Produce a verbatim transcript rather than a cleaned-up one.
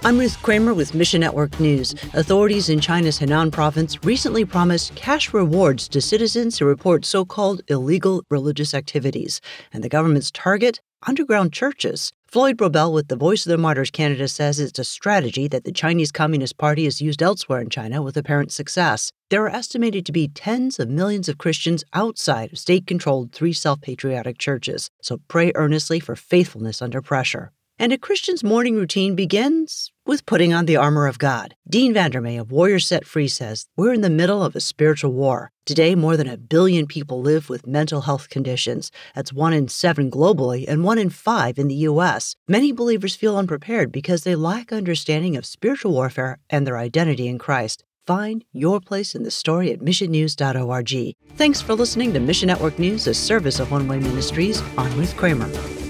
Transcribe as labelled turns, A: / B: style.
A: I'm Ruth Kramer with Mission Network News. Authorities in China's Henan province recently promised cash rewards to citizens who report so-called illegal religious activities. And the government's target? Underground churches. Floyd Brobel with the Voice of the Martyrs Canada says it's a strategy that the Chinese Communist Party has used elsewhere in China with apparent success. There are estimated to be tens of millions of Christians outside of state-controlled three self-patriotic churches. So pray earnestly for faithfulness under pressure. And a Christian's morning routine begins with putting on the armor of God. Dean Vandermeer of Warriors Set Free says, we're in the middle of a spiritual war. Today, more than a billion people live with mental health conditions. That's one in seven globally and one in five in the U S. Many believers feel unprepared because they lack understanding of spiritual warfare and their identity in Christ. Find your place in the story at mission news dot org. Thanks for listening to Mission Network News, a service of One Way Ministries. I'm Ruth Kramer.